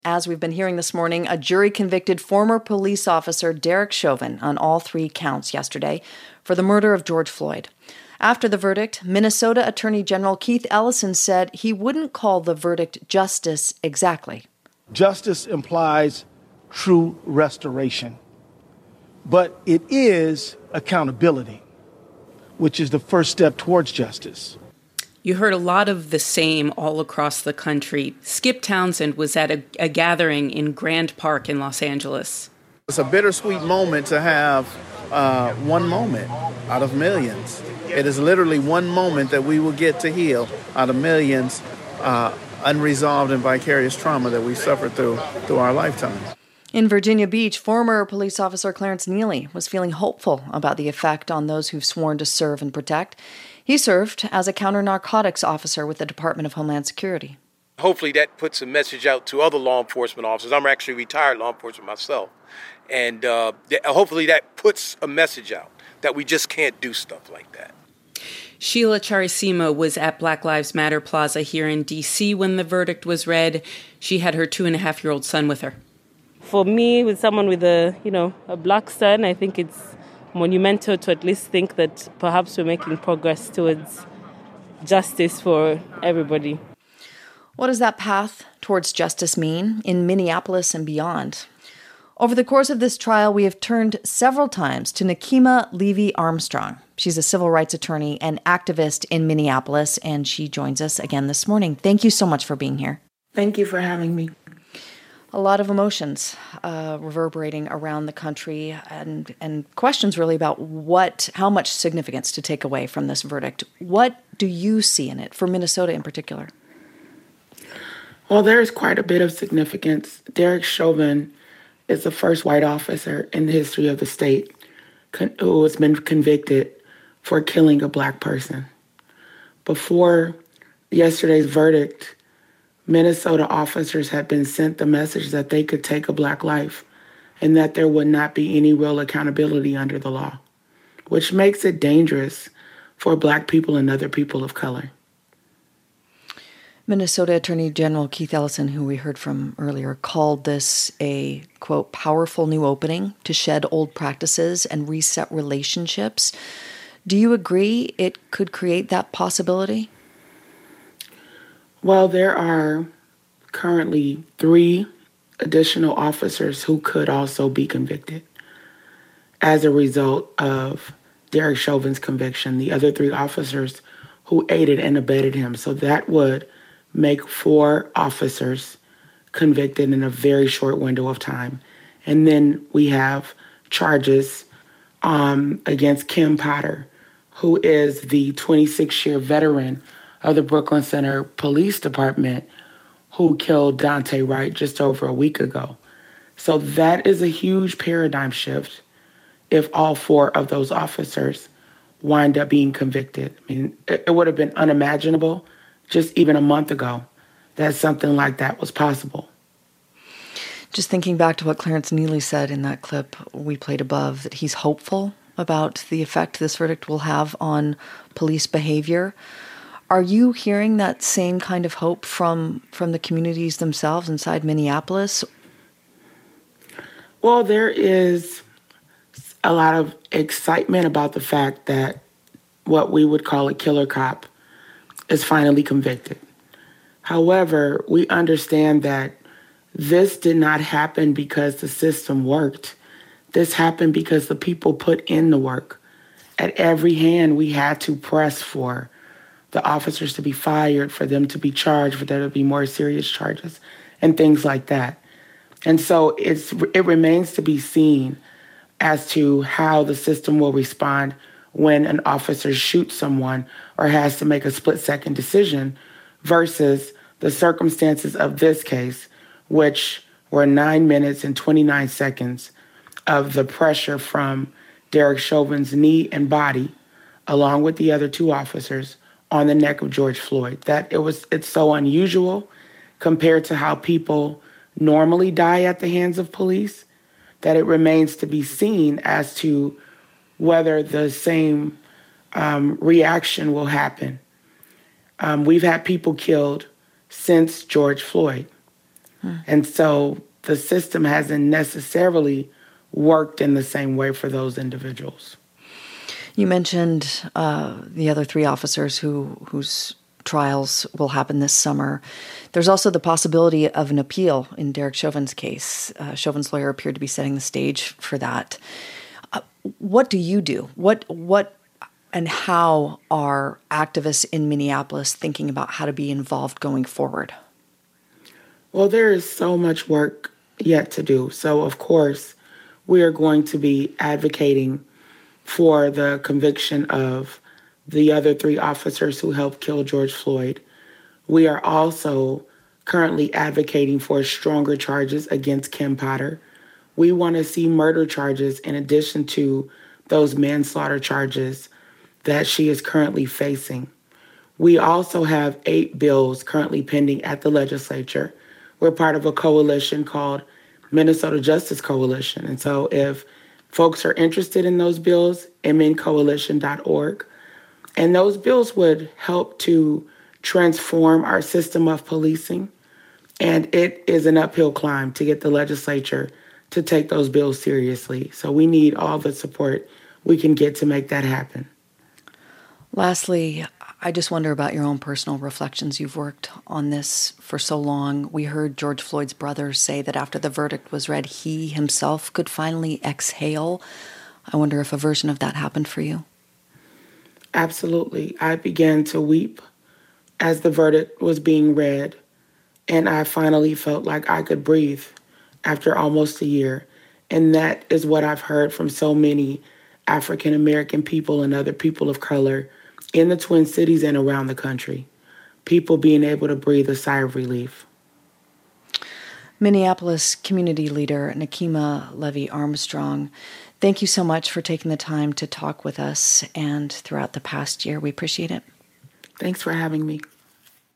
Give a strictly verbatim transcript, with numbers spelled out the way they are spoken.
As we've been hearing this morning, a jury convicted former police officer Derek Chauvin on all three counts yesterday for the murder of George Floyd. After the verdict, Minnesota Attorney General Keith Ellison said he wouldn't call the verdict justice exactly. Justice implies true restoration, but it is accountability, which is the first step towards justice. You heard a lot of the same all across the country. Skip Townsend was at a, a gathering in Grand Park in Los Angeles. It's a bittersweet moment to have uh, one moment out of millions. It is literally one moment that we will get to heal out of millions uh, unresolved and vicarious trauma that we suffered through through our lifetime. In Virginia Beach, former police officer Clarence Neely was feeling hopeful about the effect on those who've sworn to serve and protect. He served as a counter-narcotics officer with the Department of Homeland Security. Hopefully that puts a message out to other law enforcement officers. I'm actually retired law enforcement myself. And uh, th- hopefully that puts a message out that we just can't do stuff like that. Sheila Charisima was at Black Lives Matter Plaza here in D C when the verdict was read. She had her two-and-a-half-year-old son with her. For me, with someone with a, you know, a black son, I think it's monumental to at least think that perhaps we're making progress towards justice for everybody. What does that path towards justice mean in Minneapolis and beyond? Over the course of this trial, we have turned several times to Nekima Levy-Armstrong. She's a civil rights attorney and activist in Minneapolis, and she joins us again this morning. Thank you so much for being here. Thank you for having me. A lot of emotions uh, reverberating around the country and, and questions really about what, how much significance to take away from this verdict. What do you see in it, for Minnesota in particular? Well, there's quite a bit of significance. Derek Chauvin is the first white officer in the history of the state con- who has been convicted for killing a black person. Before yesterday's verdict, Minnesota officers had been sent the message that they could take a black life and that there would not be any real accountability under the law, which makes it dangerous for black people and other people of color. Minnesota Attorney General Keith Ellison, who we heard from earlier, called this a, quote, powerful new opening to shed old practices and reset relationships. Do you agree it could create that possibility? Well, there are currently three additional officers who could also be convicted as a result of Derek Chauvin's conviction, the other three officers who aided and abetted him. So that would make four officers convicted in a very short window of time. And then we have charges um, against Kim Potter, who is the twenty-six-year veteran of the Brooklyn Center Police Department, who killed Daunte Wright just over a week ago. So that is a huge paradigm shift if all four of those officers wind up being convicted. I mean, it, it would have been unimaginable just even a month ago that something like that was possible. Just thinking back to what Clarence Neely said in that clip we played above, that he's hopeful about the effect this verdict will have on police behavior. Are you hearing that same kind of hope from, from the communities themselves inside Minneapolis? Well, there is a lot of excitement about the fact that what we would call a killer cop is finally convicted. However, we understand that this did not happen because the system worked. This happened because the people put in the work. At every hand, we had to press for the officers to be fired, for them to be charged, for there to be more serious charges, and things like that. And so it's it remains to be seen as to how the system will respond when an officer shoots someone or has to make a split-second decision versus the circumstances of this case, which were nine minutes and twenty-nine seconds of the pressure from Derek Chauvin's knee and body, along with the other two officers, on the neck of George Floyd. That it was it's so unusual compared to how people normally die at the hands of police that it remains to be seen as to whether the same um, reaction will happen. Um, we've had people killed since George Floyd. Hmm. And so the system hasn't necessarily worked in the same way for those individuals. You mentioned uh, the other three officers who whose trials will happen this summer. There's also the possibility of an appeal in Derek Chauvin's case. Uh, Chauvin's lawyer appeared to be setting the stage for that. Uh, what do you do? What what and how are activists in Minneapolis thinking about how to be involved going forward? Well, there is so much work yet to do. So, of course, we are going to be advocating for the conviction of the other three officers who helped kill George Floyd. We are also currently advocating for stronger charges against Kim Potter. We want to see murder charges in addition to those manslaughter charges that she is currently facing. We also have eight bills currently pending at the legislature. We're part of a coalition called Minnesota Justice Coalition. And so if folks are interested in those bills, m n coalition dot org. And those bills would help to transform our system of policing. And it is an uphill climb to get the legislature to take those bills seriously. So we need all the support we can get to make that happen. Lastly, I just wonder about your own personal reflections. You've worked on this for so long. We heard George Floyd's brother say that after the verdict was read, he himself could finally exhale. I wonder if a version of that happened for you. Absolutely. I began to weep as the verdict was being read, and I finally felt like I could breathe after almost a year. And that is what I've heard from so many African American people and other people of color in the Twin Cities and around the country. People being able to breathe a sigh of relief. Minneapolis community leader Nekima Levy Armstrong, thank you so much for taking the time to talk with us and throughout the past year. We appreciate it. Thanks for having me.